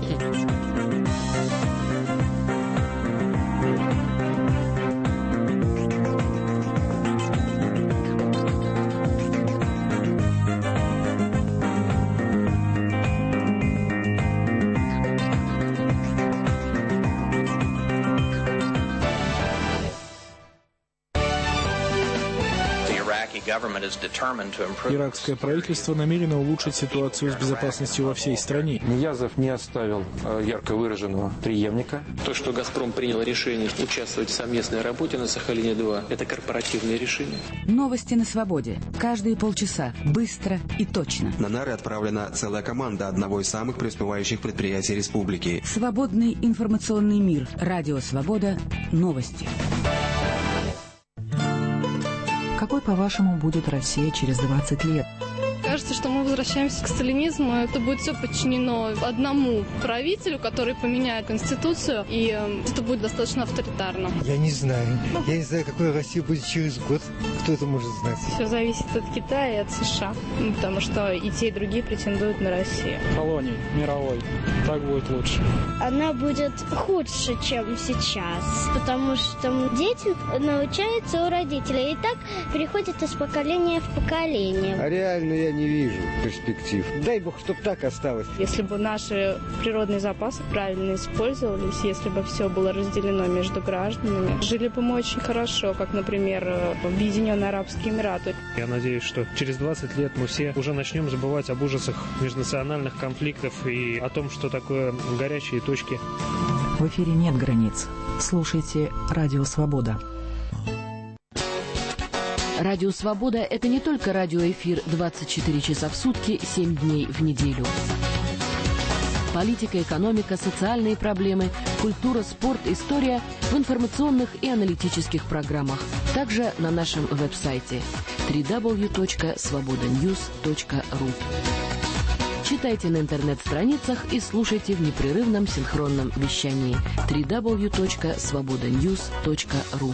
Иракское правительство намерено улучшить ситуацию с безопасностью во всей стране. Ниязов не оставил ярко выраженного преемника. То, что «Газпром» принял решение участвовать в совместной работе на Сахалине-2, это корпоративное решение. Новости на свободе. Каждые полчаса. Быстро и точно. На нары отправлена целая команда одного из самых преуспевающих предприятий республики. Свободный информационный мир. Радио Свобода. Новости. Какой, по-вашему, будет Россия через 20 лет? кажется, что мы возвращаемся к сталинизму. Это будет все подчинено одному правителю, который поменяет конституцию, и это будет достаточно авторитарно. Я не знаю. Я не знаю, какой Россия будет через год. Кто это может знать? Все зависит от Китая и от США, потому что и те, и другие претендуют на Россию. Колоний мировой. Так будет лучше. Она будет худше, чем сейчас, потому что дети научаются у родителей, и так переходят из поколения в поколение. А реально я не вижу перспектив. Дай бог, чтобы так осталось. Если бы наши природные запасы правильно использовались, если бы все было разделено между гражданами, жили бы мы очень хорошо, как, например, в Объединенные Арабские Эмираты. Я надеюсь, что через 20 лет мы все уже начнем забывать об ужасах межнациональных конфликтов и о том, что такое горячие точки. В эфире нет границ. Слушайте «Радио Свобода». Радио «Свобода» — это не только радиоэфир 24 часа в сутки, 7 дней в неделю. Политика, экономика, социальные проблемы, культура, спорт, история в информационных и аналитических программах. Также на нашем веб-сайте www.svobodanews.ru. Читайте на интернет-страницах и слушайте в непрерывном синхронном вещании www.svobodanews.ru.